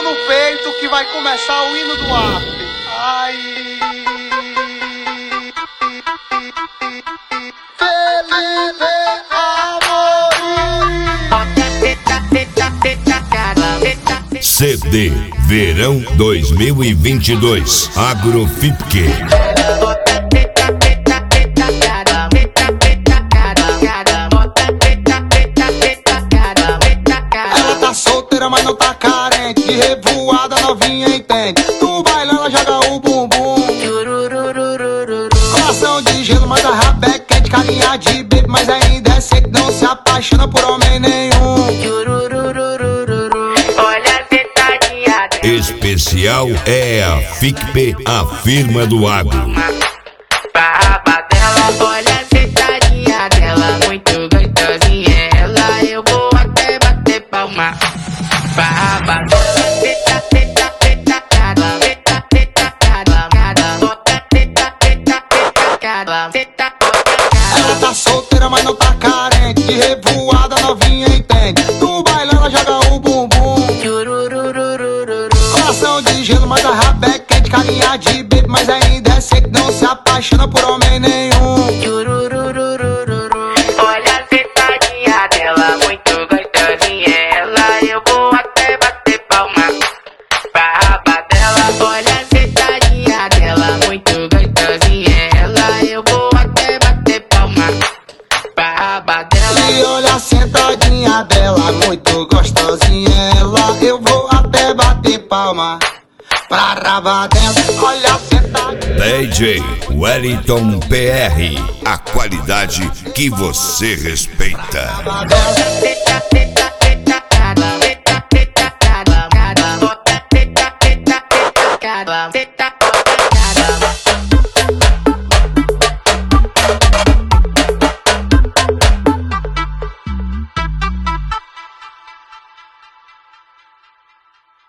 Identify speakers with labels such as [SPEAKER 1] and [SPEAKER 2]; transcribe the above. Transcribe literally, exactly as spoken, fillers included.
[SPEAKER 1] mão no peito que vai começar o hino do after. Ai. Felipe Amorim.
[SPEAKER 2] C D Verão dois mil e vinte e dois Agrofipke.
[SPEAKER 1] Ela tá solteira, mas não tá carente. De revoada novinha entende. No baile ela joga o bumbum. Coração de gelo, mas a rabé quente. Carinha de bebê, mas ainda é seco. Não se apaixona por homem nenhum.
[SPEAKER 2] Especial é a Ficpe, a firma do agro.
[SPEAKER 3] Barba dela, olha a sentadinha dela, muito gostosinha ela, eu vou até bater palma. Barba dela, senta, senta, senta, cara, senta, senta, cara, cara, bota, senta, senta, senta, cara, senta, cara.
[SPEAKER 1] Ela tá solteira, mas não tá carente. De revoada novinha entende. No baile ela joga o bumbum. Coração de gelo, mas a rabé quente. Carinha de bebê, mas ainda é seco. Não se apaixona por homem nenhum.
[SPEAKER 3] Olha a sentadinha dela, muito gostosinha ela, eu vou até bater palma. Barba dela, olha a sentadinha dela, muito gostosinha ela, eu vou até bater palma. Barba dela.
[SPEAKER 1] E olha a sentadinha dela, muito gostosinha ela, eu vou até bater palma. Pra raba dela, olha a sentadinha.
[SPEAKER 2] D J Wellington P R, a qualidade que você respeita.
[SPEAKER 1] Raba dela.
[SPEAKER 3] Senta, senta, senta, cara, senta, senta, cara, cara, bota, senta, senta, senta, cara, senta, cara.